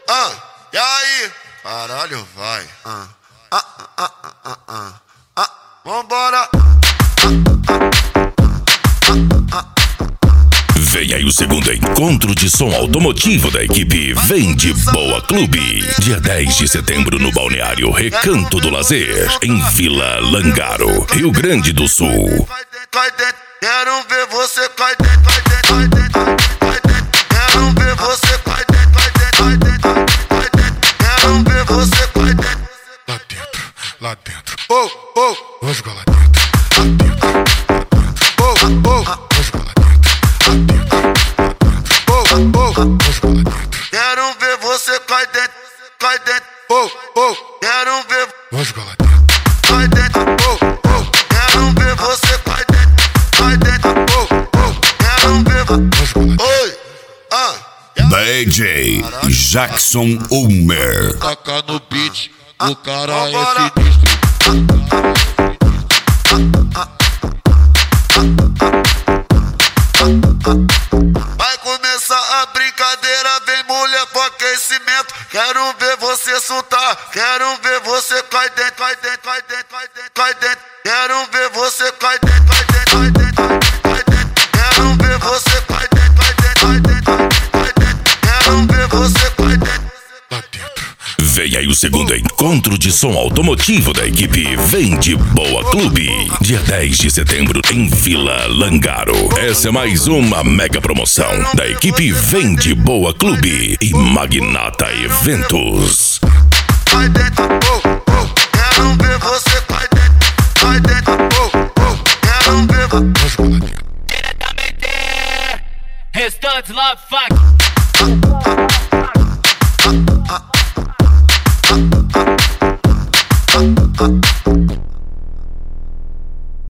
E aí? Caralho, vai. Vambora. Vem aí o segundo encontro de som automotivo da equipe Vem de Boa Clube. Dia 10 de setembro no Balneário Recanto do Lazer, em Vila Langaro, Rio Grande do Sul. Cai dentro, quero ver você cai dentro, cai dentro, cai dentro, cai dentro. Quero ver você cai dentro, cai dentro, cai dentro, cai dentro. Quero ver você cai dentro. Lá dentro, lá dentro. Vou jogar lá dentro. Lá dentro, lá dentro. Vou jogar lá dentro. Lá dentro, lá dentro. Vou jogar lá dentro. Quero ver você cai dentro, cai dentro. Quero ver. Vou jogar lá dentro. Cai dentro. Quero ver você cai dentro, cai dentro. Quero ver. Vou jogar lá dentro. Oi. DJ Jackson Ulmer. Taca no beat, o cara é sinistro. Vai começar a brincadeira, vem mulher pro aquecimento. Quero ver você soltar, quero ver você cai dentro, cai dentro, cai dentro, cai dentro, cai dentro. Quero ver você cai dentro, cai dentro, cai dentro, cai dentro. Quero ver você cai dentro, cai dentro, cai dentro, cai dentro. Quero ver você cai dentro. Lá dentro. Vem aí o segundo encontro de som automotivo da equipe Vem de Boa Clube. Dia 10 de setembro em Vila Langaro. Essa é mais uma mega promoção da equipe Vem de Boa Clube e Magnata Eventos. Cai dentro, quero ver você cai dentro, cai dentro, quero ver. Vou jogar lá dentro. Diretamente, Restantes Love Fuck.